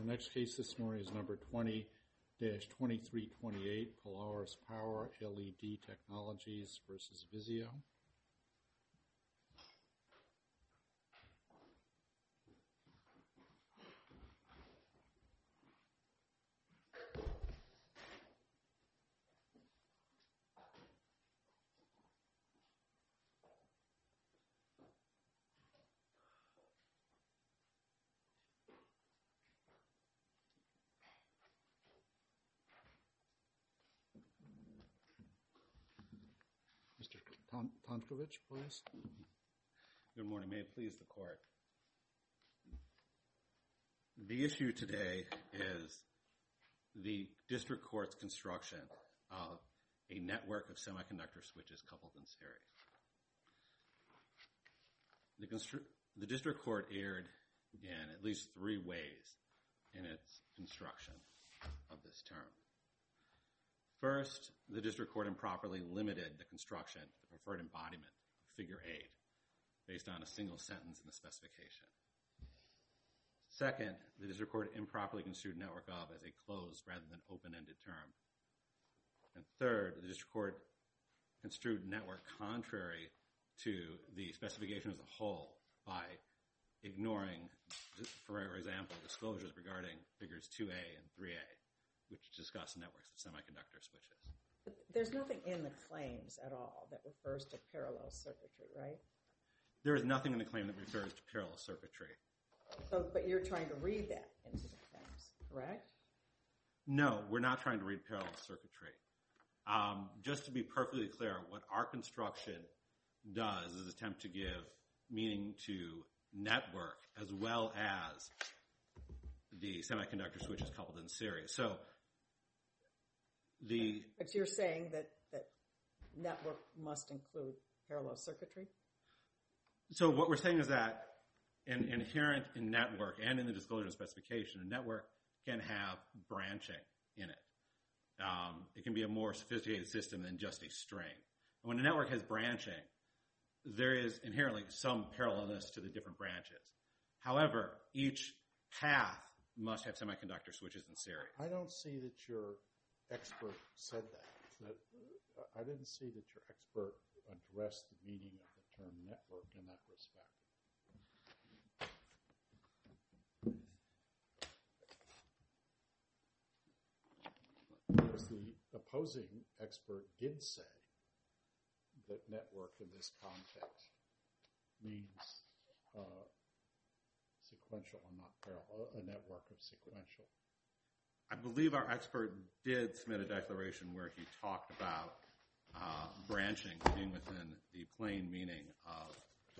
Our next case this morning is number 20-2328, Polaris Power LED Technologies versus Vizio. Mr. Tomkovich, please. Good morning. May it please the court. The issue today is the district court's construction of a network of semiconductor switches coupled in series. The district court erred in at least three ways in its construction of this term. First, the district court improperly limited the construction to the preferred embodiment of figure 8 based on a single sentence in the specification. Second, the district court improperly construed network of as a closed rather than open-ended term. And third, the district court construed network contrary to the specification as a whole by ignoring, for example, disclosures regarding figures 2A and 3A, which discuss networks of semiconductor switches. But there's nothing in the claims at all that refers to parallel circuitry, right? There is nothing in the claim that refers to parallel circuitry. So, but you're trying to read that into the claims, correct? No, we're not trying to read parallel circuitry. Just to be perfectly clear, what our construction does is attempt to give meaning to network as well as the semiconductor switches coupled in series. So But you're saying that network must include parallel circuitry? So what we're saying is that inherent in network and in the disclosure specification, a network can have branching in it. It can be a more sophisticated system than just a string. And when a network has branching, there is inherently some parallelness to the different branches. However, each path must have semiconductor switches in series. I don't see that your expert said that. I didn't see that your expert addressed the meaning of the term network in that respect. Whereas the opposing expert did say that network in this context means sequential and not parallel, a network of sequential. I believe our expert did submit a declaration where he talked about branching being within the plain meaning of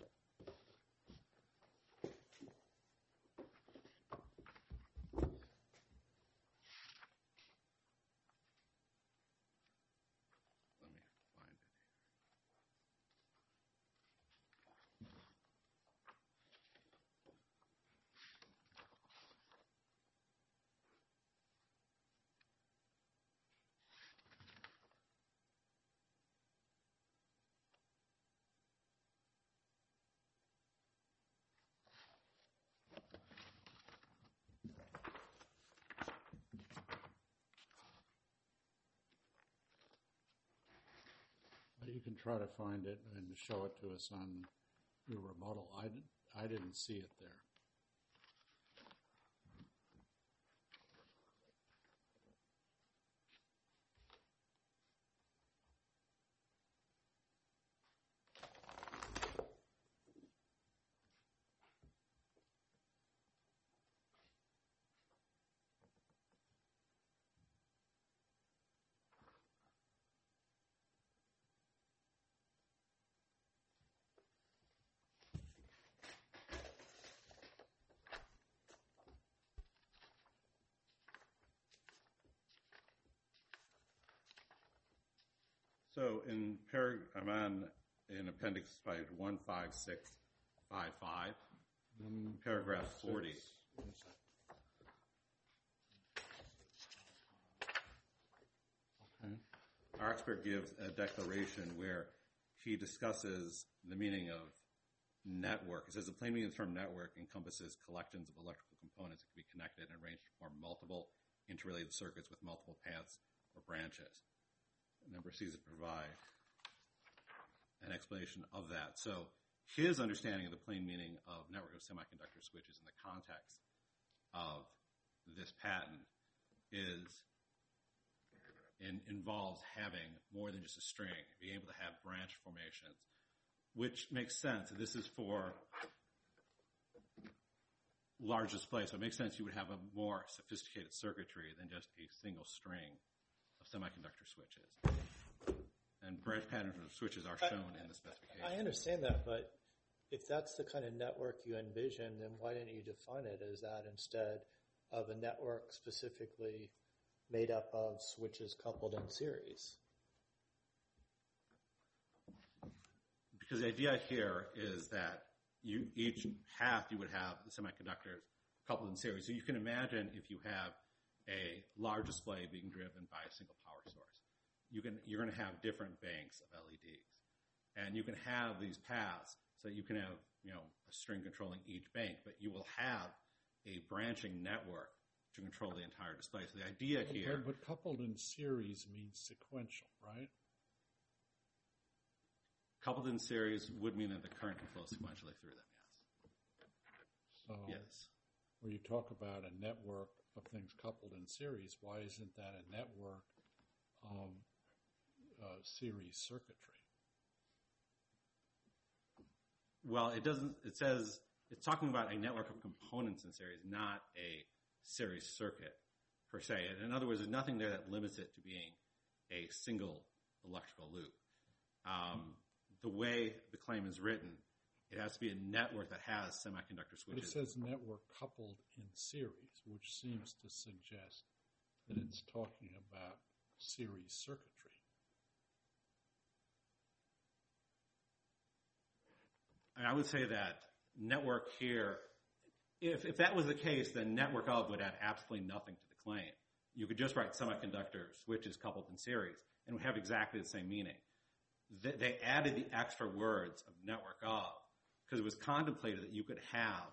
You can try to find it and show it to us on your rebuttal. I didn't see it there. So in appendix page 15655, paragraph 40. Okay. Our expert gives a declaration where he discusses the meaning of network. It says the plain meaning of the term network encompasses collections of electrical components that can be connected and arranged to form multiple interrelated circuits with multiple paths or branches. And then proceeds to provide an explanation of that. So his understanding of the plain meaning of network of semiconductor switches in the context of this patent involves having more than just a string, being able to have branch formations, which makes sense. This is for large displays, so it makes sense you would have a more sophisticated circuitry than just a single string of semiconductor switches. And branch patterns of switches are shown in the specification. I understand that, but if that's the kind of network you envision, then why didn't you define it as that instead of a network specifically made up of switches coupled in series? Because the idea here is that each path you would have the semiconductors coupled in series. So you can imagine if you have a large display being driven by a single power source. You're going to have different banks of LEDs. And you can have these paths so that you can have, a string controlling each bank, but you will have a branching network to control the entire display. So the idea here... But coupled in series means sequential, right? Coupled in series would mean that the current can flow sequentially through them, yes. So yes. When you talk about a network of things coupled in series, why isn't that a network of series circuitry? Well, it doesn't. It says it's talking about a network of components in series, not a series circuit per se. And in other words, there's nothing there that limits it to being a single electrical loop. The way the claim is written, it has to be a network that has semiconductor switches. But it says network coupled in series, which seems to suggest that it's talking about series circuitry. And I would say that network here, if that was the case, then network of would add absolutely nothing to the claim. You could just write semiconductor switches coupled in series and would have exactly the same meaning. They added the extra words of network of because it was contemplated that you could have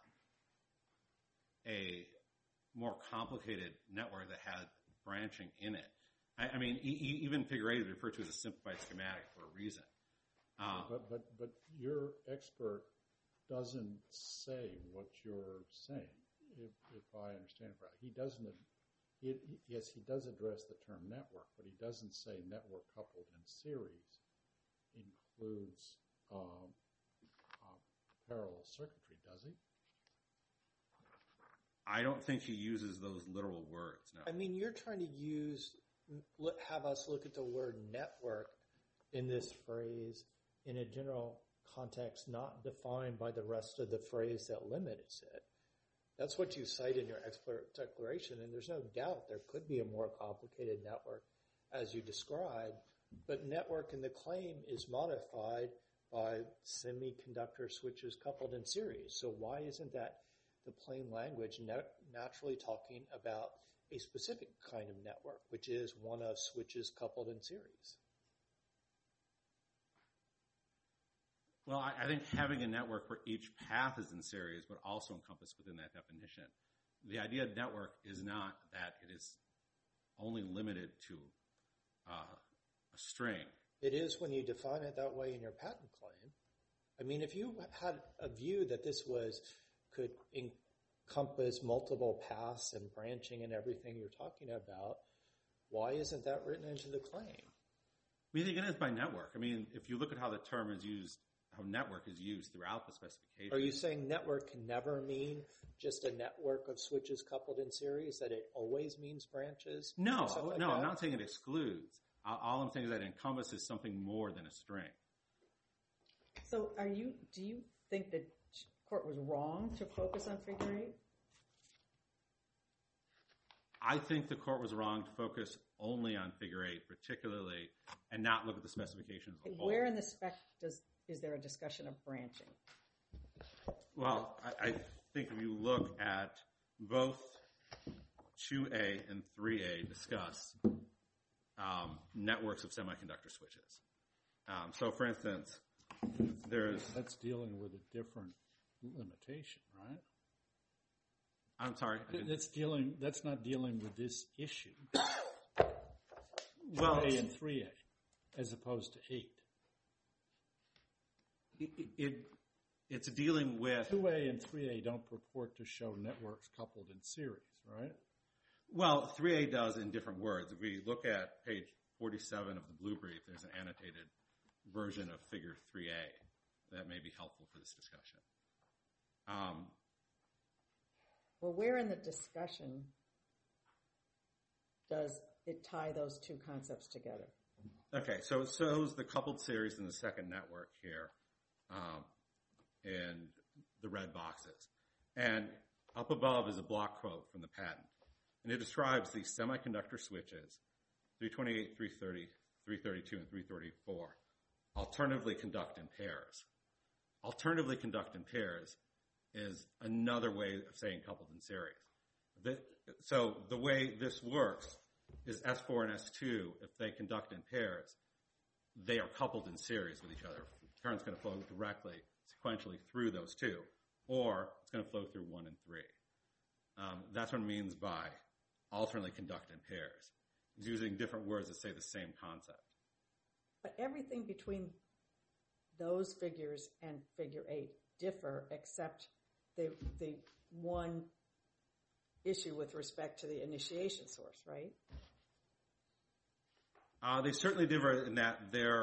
a more complicated network that had branching in it. I mean, even figure 8 is referred to as a simplified schematic for a reason. But your expert doesn't say what you're saying, if I understand it right. He doesn't. Yes, he does address the term network, but he doesn't say network coupled in series includes parallel circuitry, does he? I don't think he uses those literal words, no. I mean, you're trying to have us look at the word network in this phrase in a general context, not defined by the rest of the phrase that limits it. That's what you cite in your expert declaration, and there's no doubt there could be a more complicated network as you described, but network in the claim is modified by semiconductor switches coupled in series. So why isn't that the plain language naturally talking about a specific kind of network, which is one of switches coupled in series? Well, I think having a network where each path is in series would also encompass within that definition. The idea of network is not that it is only limited to a string. It is when you define it that way in your patent claim. I mean, if you had a view that this could encompass multiple paths and branching and everything you're talking about, why isn't that written into the claim? We think it is by network. I mean, if you look at how the term is used, how network is used throughout the specification. Are you saying network can never mean just a network of switches coupled in series, that it always means branches? No, I'm not saying it excludes. All I'm saying is that it encompasses something more than a string. So do you think the court was wrong to focus on figure 8? I think the court was wrong to focus only on figure 8, particularly, and not look at the specification as a whole. Where in the spec is there a discussion of branching? Well, I think if you look at both 2A and 3A discuss networks of semiconductor switches. So, for instance, That's dealing with a different limitation, right? I'm sorry. That's not dealing with this issue. Well, 2A and 3A, as opposed to 8. It's dealing with 2A and 3A don't purport to show networks coupled in series, right? Well, 3A does in different words. If we look at page 47 of the blue brief, there's an annotated version of figure 3A that may be helpful for this discussion. Well, where in the discussion does it tie those two concepts together? Okay, so it shows the coupled series in the second network here in the red boxes. And up above is a block quote from the patent. And it describes the semiconductor switches, 328, 330, 332, and 334, alternatively conduct in pairs. Alternatively conduct in pairs is another way of saying coupled in series. So the way this works is S4 and S2, if they conduct in pairs, they are coupled in series with each other. Current's going to flow directly, sequentially through those two, or it's going to flow through 1 and 3. That's what it means by alternately conduct in pairs. It's using different words that say the same concept. But everything between those figures and figure 8 differ except the one issue with respect to the initiation source, right? They certainly differ in that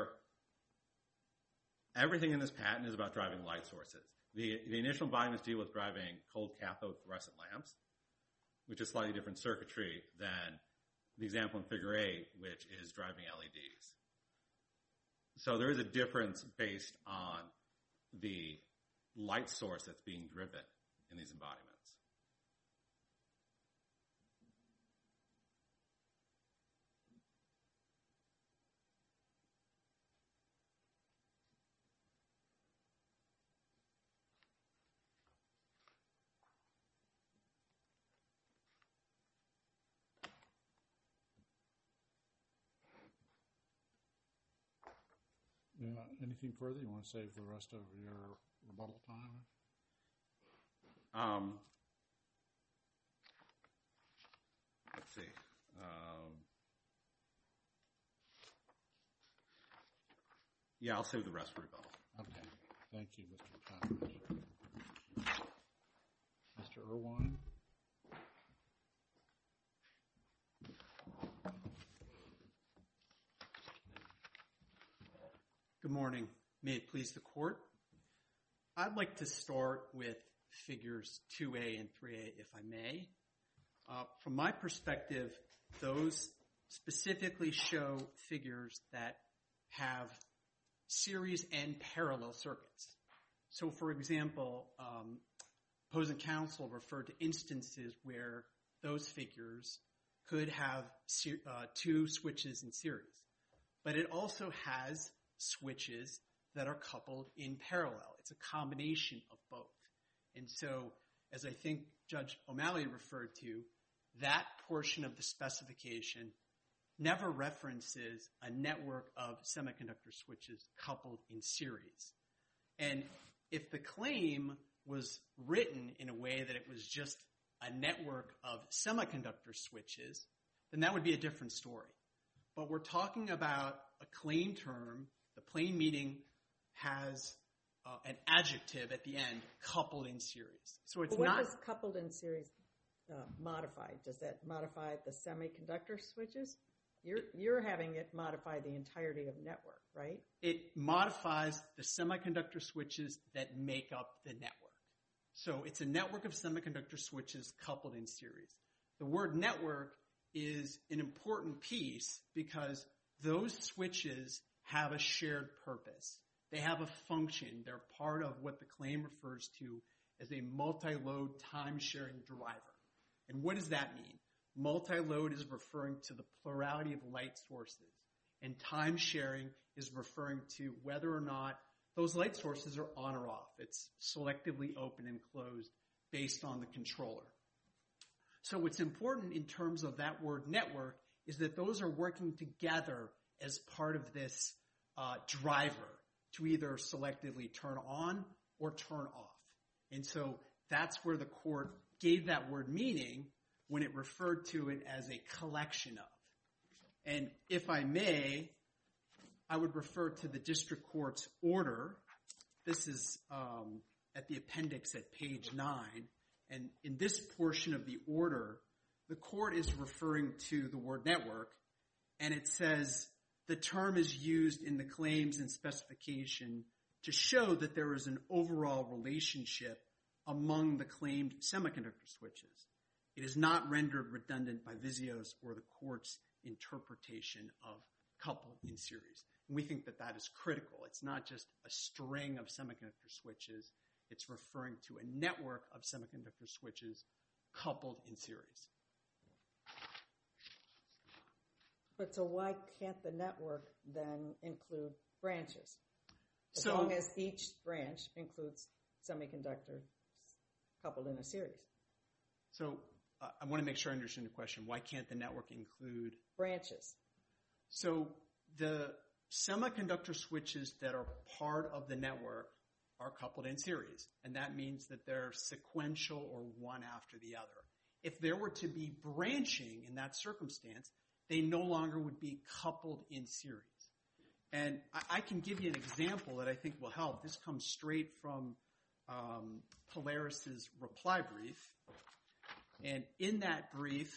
everything in this patent is about driving light sources. The initial embodiments deal with driving cold cathode fluorescent lamps, which is slightly different circuitry than the example in figure 8, which is driving LEDs. So there is a difference based on the light source that's being driven in these embodiments. Anything further? You want to save the rest of your rebuttal time? Let's see. Yeah, I'll save the rest for rebuttal. Okay. Thank you, Mr. Talmadge. Mr. Irwine? Good morning. May it please the court. I'd like to start with figures 2A and 3A, if I may. From my perspective, those specifically show figures that have series and parallel circuits. So, for example, opposing counsel referred to instances where those figures could have two switches in series. But it also has switches that are coupled in parallel. It's a combination of both. And so, as I think Judge O'Malley referred to, that portion of the specification never references a network of semiconductor switches coupled in series. And if the claim was written in a way that it was just a network of semiconductor switches, then that would be a different story. But we're talking about a claim term. The plain meaning has an adjective at the end, coupled in series. So it's What not. does coupled in series modify? Does that modify the semiconductor switches? You're having it modify the entirety of network, right? It modifies the semiconductor switches that make up the network. So it's a network of semiconductor switches coupled in series. The word network is an important piece because those switches have a shared purpose. They have a function. They're part of what the claim refers to as a multi-load time-sharing driver. And what does that mean? Multi-load is referring to the plurality of light sources, and time-sharing is referring to whether or not those light sources are on or off. It's selectively open and closed based on the controller. So what's important in terms of that word network is that those are working together as part of this driver to either selectively turn on or turn off. And so that's where the court gave that word meaning when it referred to it as a collection of. And if I may, I would refer to the district court's order. This is at the appendix at page 9. And in this portion of the order, the court is referring to the word network, and it says the term is used in the claims and specification to show that there is an overall relationship among the claimed semiconductor switches. It is not rendered redundant by Vizio's or the court's interpretation of coupled in series. And we think that that is critical. It's not just a string of semiconductor switches. It's referring to a network of semiconductor switches coupled in series. But so why can't the network then include branches? As So- long as each branch includes semiconductor coupled in a series. So I want to make sure I understand the question. Why can't the network include? Branches. So the semiconductor switches that are part of the network are coupled in series, and that means that they're sequential or one after the other. If there were to be branching in that circumstance, they no longer would be coupled in series. And I can give you an example that I think will help. This comes straight from Polaris's reply brief. And in that brief,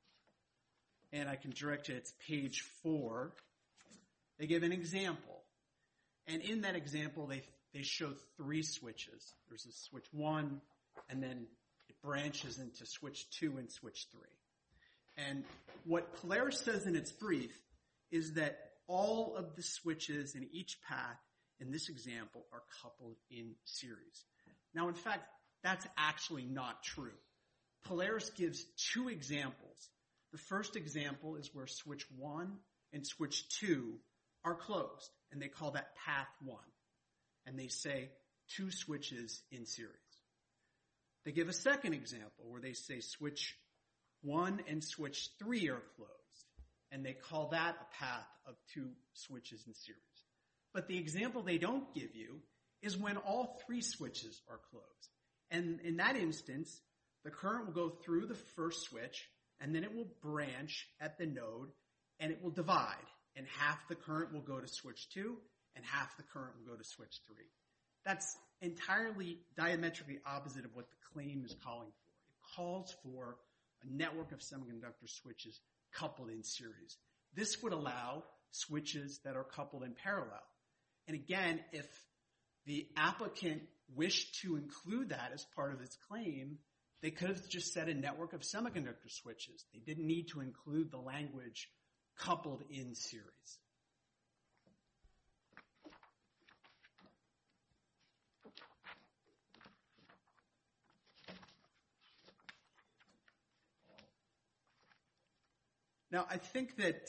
and I can direct you, it's page 4, they give an example. And in that example, they show 3 switches. There's a switch 1, and then it branches into switch 2 and switch 3. And what Polaris says in its brief is that all of the switches in each path in this example are coupled in series. Now, in fact, that's actually not true. Polaris gives 2 examples. The first example is where switch 1 and switch 2 are closed, and they call that path 1. And they say 2 switches in series. They give a second example where they say switch 1 and switch 3 are closed, and they call that a path of 2 switches in series. But the example they don't give you is when all 3 switches are closed. And in that instance, the current will go through the first switch, and then it will branch at the node, and it will divide. And half the current will go to switch 2, and half the current will go to switch 3. That's entirely diametrically opposite of what the claim is calling for. It calls for a network of semiconductor switches coupled in series. This would allow switches that are coupled in parallel. And again, if the applicant wished to include that as part of its claim, they could have just said a network of semiconductor switches. They didn't need to include the language coupled in series. Now, I think that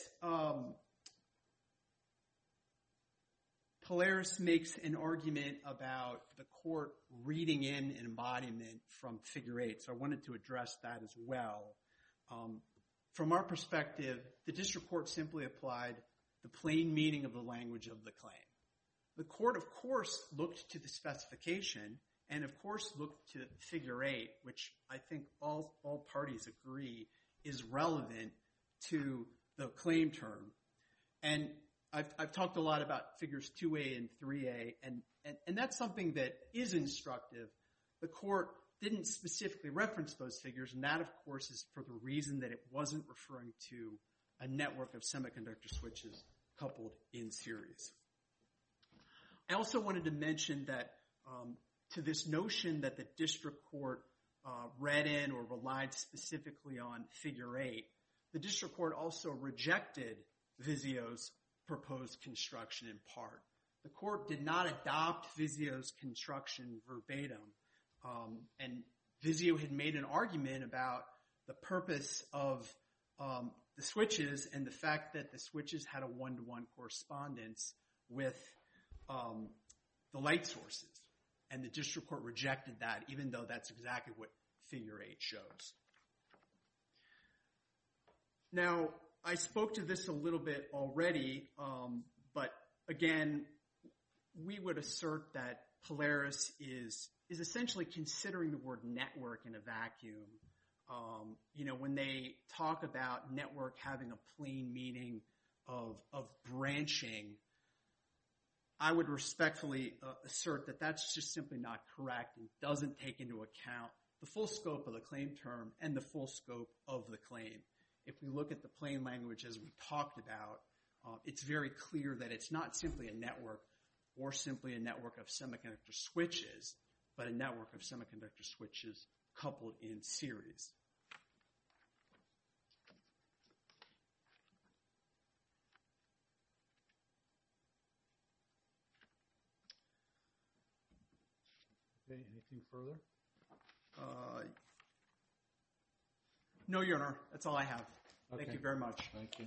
Polaris makes an argument about the court reading in an embodiment from Figure 8, so I wanted to address that as well. From our perspective, the district court simply applied the plain meaning of the language of the claim. The court, of course, looked to the specification and, of course, looked to Figure 8, which I think all parties agree is relevant to the claim term. And I've talked a lot about figures 2A and 3A, and that's something that is instructive. The court didn't specifically reference those figures, and that, of course, is for the reason that it wasn't referring to a network of semiconductor switches coupled in series. I also wanted to mention that to this notion that the district court read in or relied specifically on Figure 8, the district court also rejected Vizio's proposed construction in part. The court did not adopt Vizio's construction verbatim, and Vizio had made an argument about the purpose of the switches and the fact that the switches had a one-to-one correspondence with the light sources. And the district court rejected that, even though that's exactly what Figure 8 shows. Now, I spoke to this a little bit already, but again, we would assert that Polaris is essentially considering the word network in a vacuum. When they talk about network having a plain meaning of branching, I would respectfully assert that that's just simply not correct and doesn't take into account the full scope of the claim term and the full scope of the claim. If we look at the plain language as we talked about, it's very clear that it's not simply a network or simply a network of semiconductor switches, but a network of semiconductor switches coupled in series. Okay, anything further? No, Your Honor. That's all I have. Okay. Thank you very much. Thank you.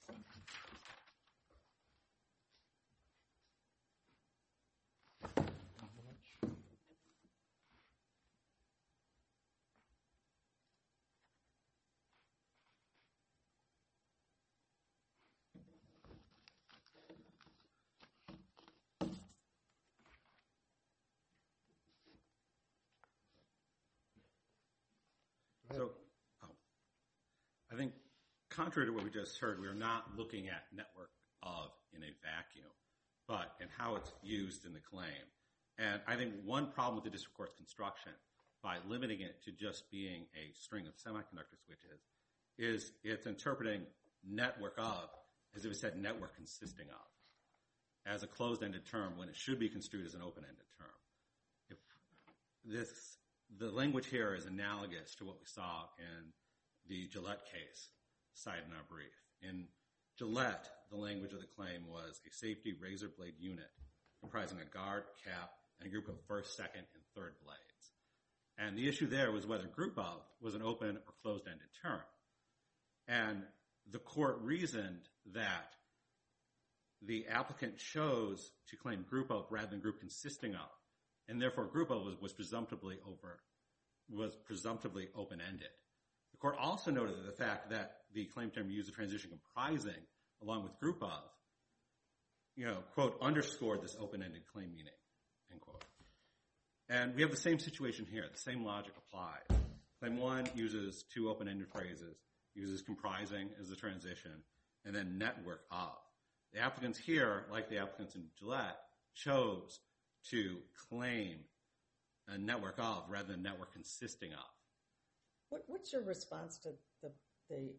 So, I think contrary to what we just heard, we are not looking at network of in a vacuum, but in how it's used in the claim. And I think one problem with the district court's construction, by limiting it to just being a string of semiconductor switches, is it's interpreting network of as if it said network consisting of, as a closed-ended term when it should be construed as an open-ended term. The language here is analogous to what we saw in the Gillette case cited in our brief. In Gillette, the language of the claim was a safety razor blade unit comprising a guard, cap, and a group of first, second, and third blades. And the issue there was whether group of was an open or closed-ended term. And the court reasoned that the applicant chose to claim group of rather than group consisting of, and therefore group of was presumptively open-ended. The court also noted that the fact that the claim term used the transition comprising along with group of, quote, underscored this open-ended claim meaning, end quote. And we have the same situation here. The same logic applies. Claim 1 uses two open-ended phrases, uses comprising as the transition, and then network of. The applicants here, like the applicants in Gillette, chose to claim a network of rather than network consisting of. What's your response to the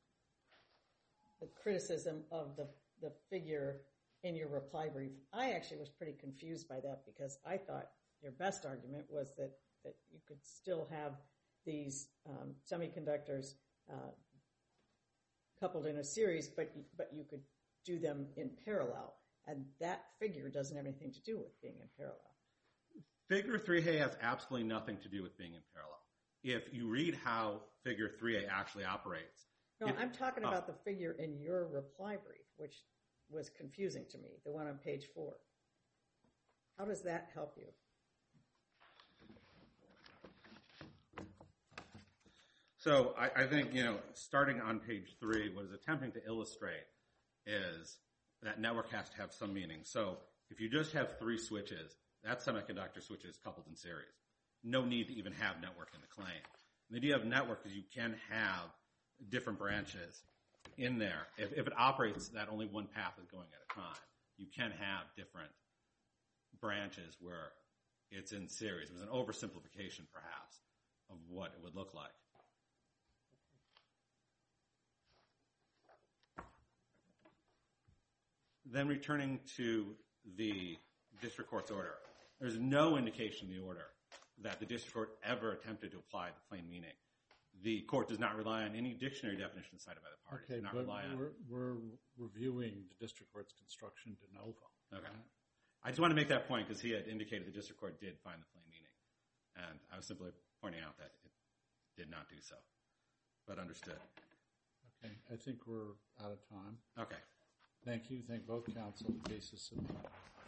criticism of the figure in your reply brief? I actually was pretty confused by that because I thought your best argument was that you could still have these semiconductors coupled in a series, but you could do them in parallel. And that figure doesn't have anything to do with being in parallel. Figure 3A has absolutely nothing to do with being in parallel. If you read how figure 3A actually operates. No, I'm talking about the figure in your reply brief, which was confusing to me, the one on page 4. How does that help you? So I think, starting on page 3, what is attempting to illustrate is that network has to have some meaning. So if you just have 3 switches, that's semiconductor switches coupled in series. No need to even have network in the claim. And the idea of network is you can have different branches in there. If it operates that only one path is going at a time, you can have different branches where it's in series. It was an oversimplification, perhaps, of what it would look like. Then returning to the district court's order, there's no indication in the order that the district court ever attempted to apply the plain meaning. The court does not rely on any dictionary definition cited by the parties. Okay, but we're reviewing the district court's construction de novo. Okay. I just want to make that point because he had indicated the district court did find the plain meaning. And I was simply pointing out that it did not do so, but understood. Okay, I think we're out of time. Okay. Thank you. Thank both counsel. The case is submitted.